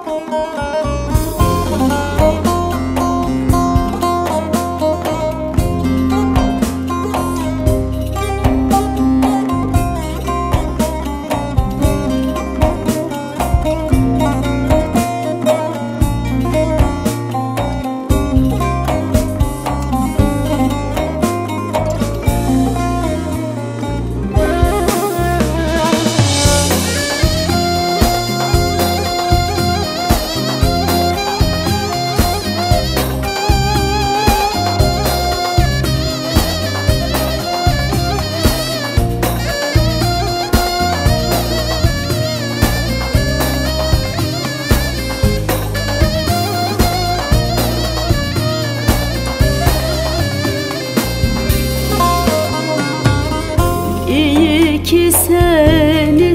İyi ki seni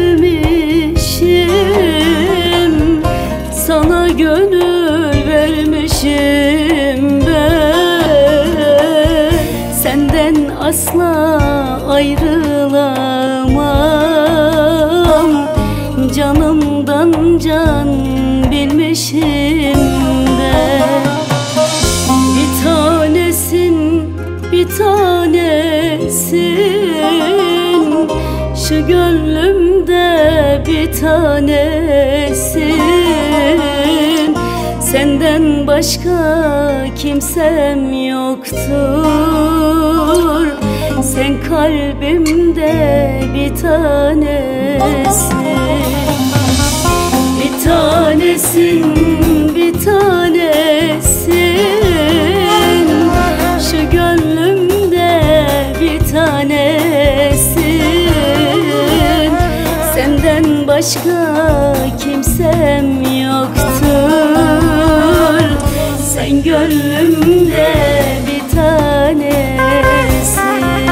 sevmişim, sana gönül vermişim ben. Senden asla ayrılamam, canımdan can bilmişim ben. Bir tanesin, bir tanesin, şu gönlümde bir tanesin. Senden başka kimsem yoktur, sen kalbimde bir tanesin. Bir tanesin, bir tanesin, şu gönlümde bir tanesin. Senden başka kimsem yoktur, sen gönlümde bir tanesin.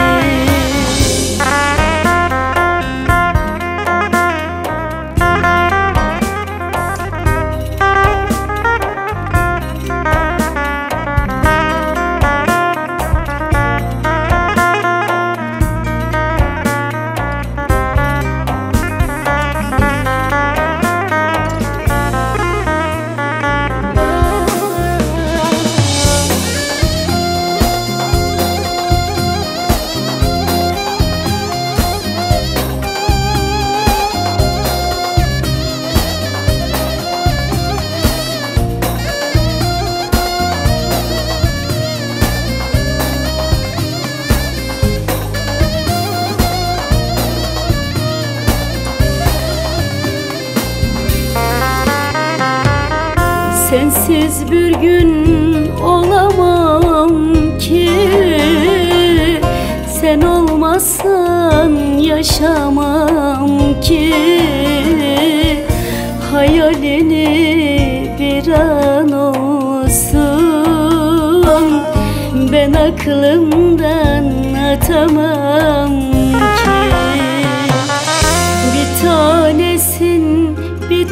Sensiz bir gün olamam ki, sen olmazsan yaşamam ki. Hayalini bir an olsun ben aklımdan atamam ki. Bir tanesin, bir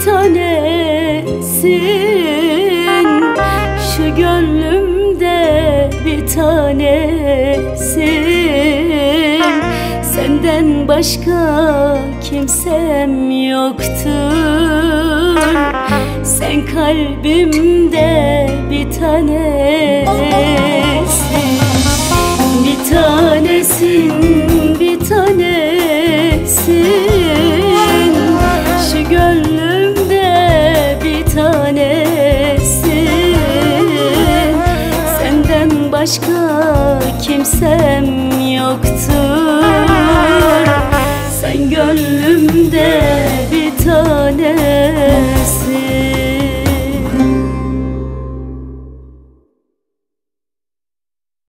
tanesin, şu gönlümde bir tanesin. Senden başka kimsem yoktur, sen kalbimde bir tanesin. Bir tanesin, bir tanesin, şu gönlümde bir tanesin. Senden başka kimsem yoktur,